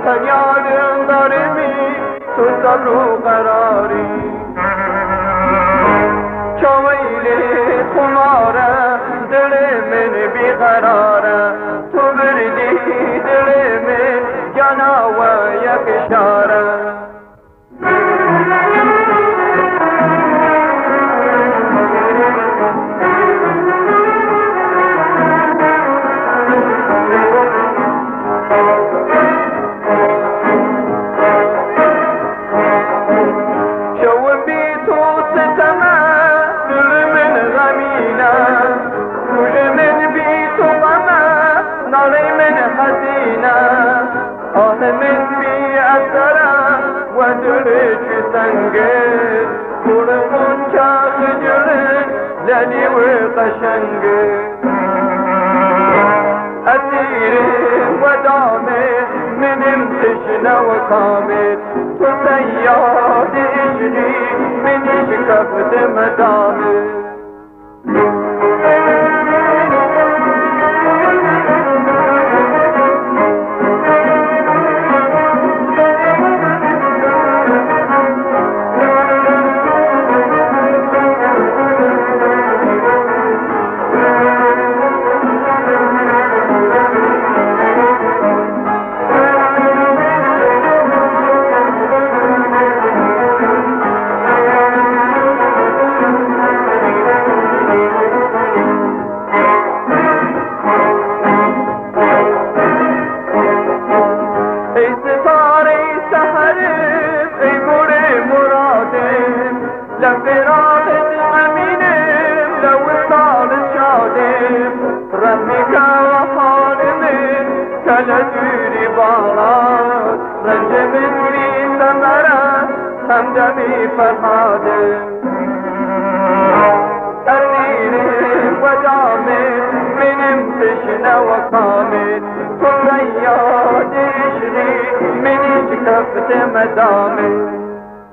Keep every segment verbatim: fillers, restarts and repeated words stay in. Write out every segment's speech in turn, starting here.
فریادم دارمی تو صبر و قراری چاویل خماره دل من بیقراره تو بردی دل من جانا و یک شاره آه من بی اثرم و دل چی سنگه کورمون چاخ جره للی و قشنگه اسیرم و دامه منم تشنه و کامل تو سیاد عشقی منی شکفت مدامه لفراقت امینم لو صال شادم رمك وحالم كالدوري بارات رنجم لي ثمرة همدمي فرحادم أسيرم ودامم منم تشنى وقامت كل رياد عشري مني شكفت مدامت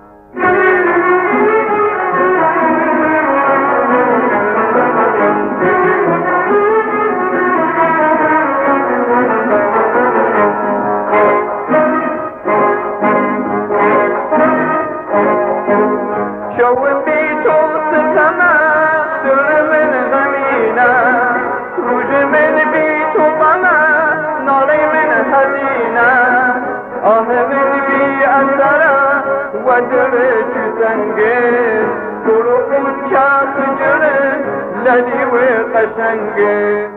شوم بيتو ستما سر من غمينا روج من بيتو بما ناري من حزينا آه من بي أثرا ودرج زنگه قرقون چاق جره للی و قشنگه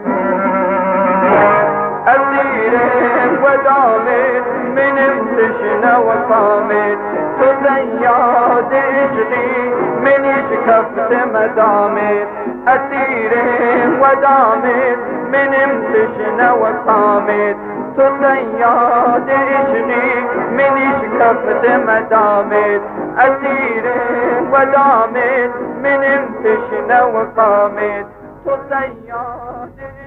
أسيرم ودامت منم تشنى وقامت تو زياد عشقي مني شكفت مدامت أسيرم ودامت منم تشنى وقامت تو زياد عشقي مني شكفت مدامت أسيرم ودامت منم تشنى وقامت تو زياد